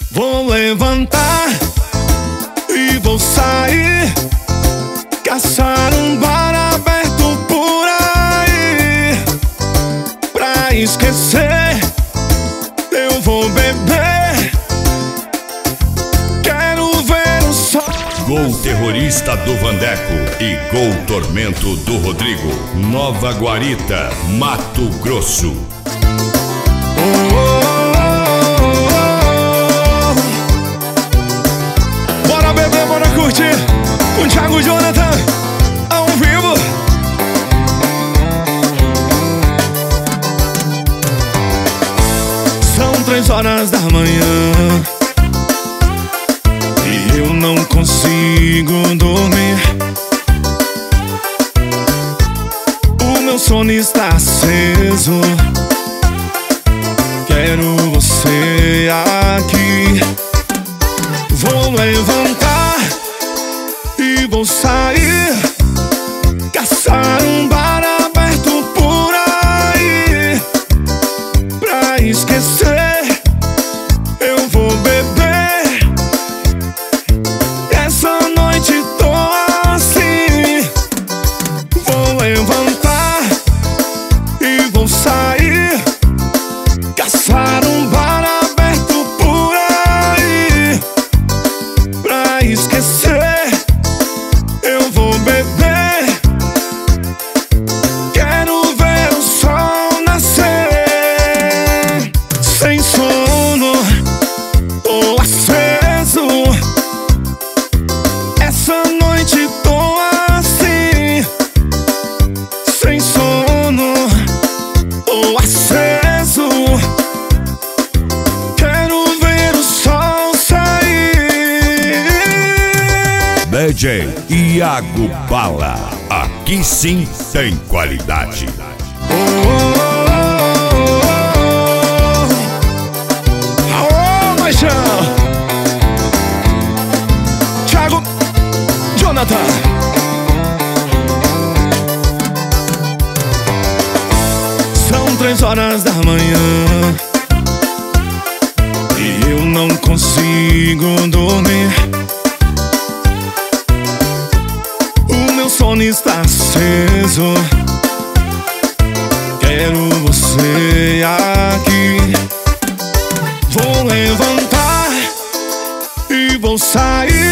Vou levantar e vou sair, caçar um bar aberto por aí. Pra esquecer, eu vou beber. Quero ver o sol. Gol Terrorista do Vandeco e Gol Tormento do Rodrigo. Nova Guarita, Mato Grosso. Bora beber, bora curtir com Thiago Jonathan ao vivo. São 3 horas da manhã e eu não consigo dormir. O meu sono está aceso. Quero você aqui. Vou levantar e vou sair, caçar um bar aberto por aí. Pra esquecer, eu vou beber. Essa noite tô assim. Vou levantar e vou sair, caçar um bar aberto por aí. Pra esquecer, eu vou beber. Quero ver o sol nascer. Sem sono, tô aceso. Essa noite tô assim. Sem sono, tô aceso. Quero ver o sol sair. DJ Iago Bala. Aqui sim tem qualidade. Aô, Paixão! Thiago Jonathan. São 3 horas da manhã e eu não consigo dormir. O meu sono está aceso. Quero você aqui. Vou levantar e vou sair,